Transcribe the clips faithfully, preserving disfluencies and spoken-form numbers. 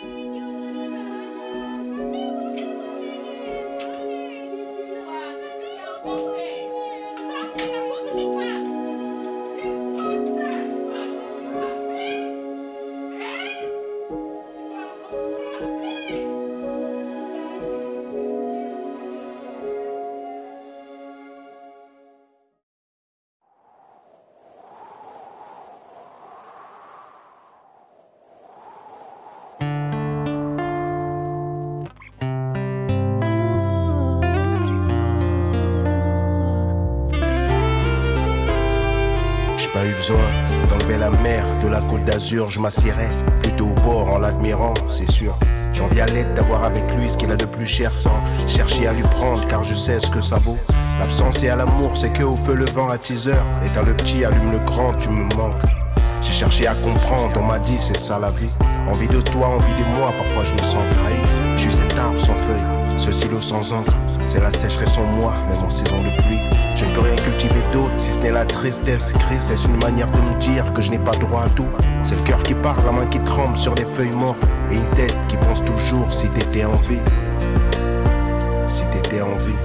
Pas eu besoin d'enlever la mer de la côte d'Azur, je m'assierais plutôt au bord en l'admirant, c'est sûr. J'envie à l'aide d'avoir avec lui ce qu'il a de plus cher sans chercher à lui prendre, car je sais ce que ça vaut. L'absence et à l'amour, c'est que au feu le vent à teaser. Éteins le petit, allume le grand, tu me manques. J'ai cherché à comprendre, on m'a dit c'est ça la vie. Envie de toi, envie de moi, parfois je me sens trahi. Je suis cet arbre sans feuilles, ce silo sans encre. C'est la sécheresse en moi, même en saison de pluie. Je ne peux rien cultiver d'autre si ce n'est la tristesse. Christ, est-ce une manière de me dire que je n'ai pas droit à tout? C'est le cœur qui parle, la main qui tremble sur les feuilles mortes. Et une tête qui pense toujours si t'étais en vie. Si t'étais en vie.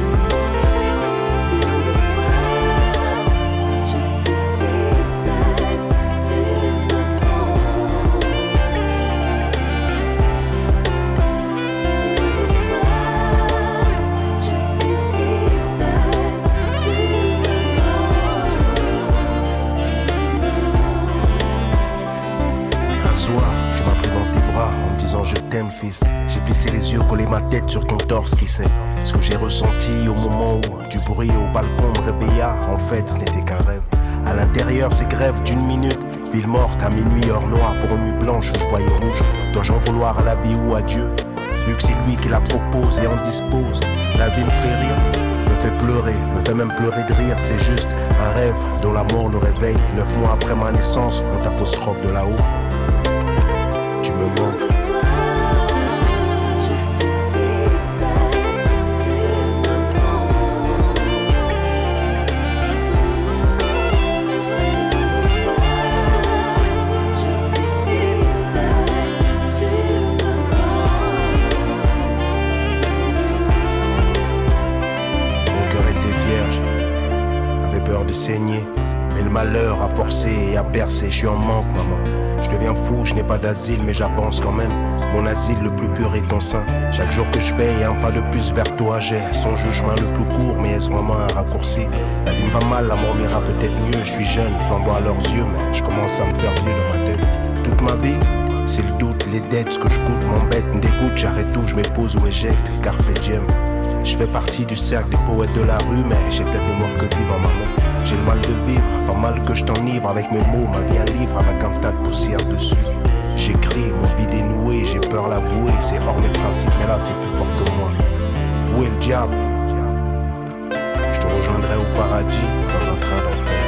Je t'aime fils, j'ai plissé les yeux, collé ma tête sur ton torse, qui sait ce que j'ai ressenti au moment où du bruit au balcon me réveilla. En fait ce n'était qu'un rêve. À l'intérieur c'est grève d'une minute, ville morte à minuit hors noir pour une nuit blanche où je voyais rouge. Dois-je en vouloir à la vie ou à Dieu, vu que c'est lui qui la propose et en dispose? La vie me fait rire, me fait pleurer, me fait même pleurer de rire. C'est juste un rêve dont la mort nous réveille. Neuf mois après ma naissance, on t'apostrophe de là-haut. Tu me manques. De saigner, mais le malheur a forcé et a percé. Je suis en manque, maman. Je deviens fou, je n'ai pas d'asile, mais j'avance quand même. Mon asile le plus pur est ton sein. Chaque jour que je fais un pas de plus vers toi, j'ai songe le chemin le plus court, mais est-ce vraiment un raccourci? La vie me va mal, l'amour m'ira peut-être mieux. Je suis jeune, flamboie à leurs yeux, mais je commence à me faire vieux dans ma tête. Toute ma vie, c'est le doute, les dettes, ce que je coûte m'embête, me dégoûte. J'arrête tout, je m'épose ou éjecte, carpe diem. Je fais partie du cercle des poètes de la rue, mais j'ai peut-être le mort que vivre en maman. J'ai le mal de vivre, pas mal que je t'enivre avec mes mots, ma vie un livre avec un tas de poussière dessus. J'écris, mon bide est noué, j'ai peur l'avouer, c'est hors mes principes, mais là c'est plus fort que moi. Où est le diable? Je te rejoindrai au paradis, dans un train d'enfer.